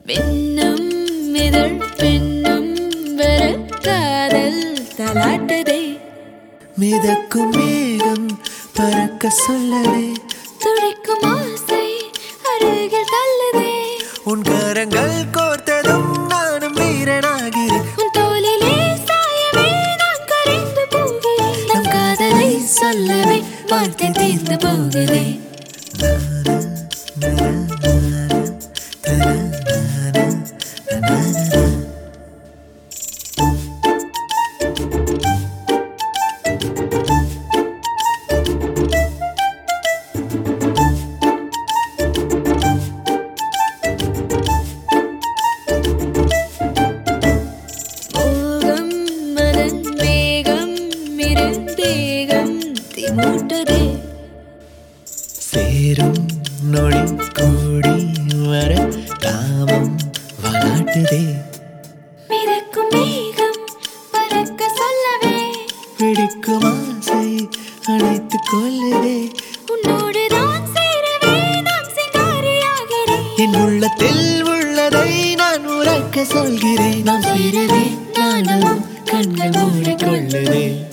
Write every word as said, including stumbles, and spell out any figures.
மின்னும் இதழ் பெண்ணும் வர காதல் தலாட்டதே மிதக்கும் மேகம் பறக்க சொல்லவே துடிக்கும் ஆசை அருகில் தள்ளுதே உன் கரங்கள் கோர்த்ததும் நானும் வீரனாகிறேன் உன் தோளிலே சாயவே நான் கரைந்து போகிறேன் நம் காதலை சொல்லவே வார்த்தை தீர்ந்து போகுதே சேரும் நொழி கூடி வர காமம் வளாட்டுதே மிதக்கும் மேகம் பறக்க சொல்லவே பிடிக்கும் ஆசை அழைத்துக் கொள்ளுதே உன்னோடு தான் சேரவே நான் சிங்காரியாகிறேன் என் உள்ளத்தில் உள்ளதை நான் உரைக்க சொல்கிறேன் நாம் சேரவே நானும் கண்கள் மூடிக்கொள்ளுதே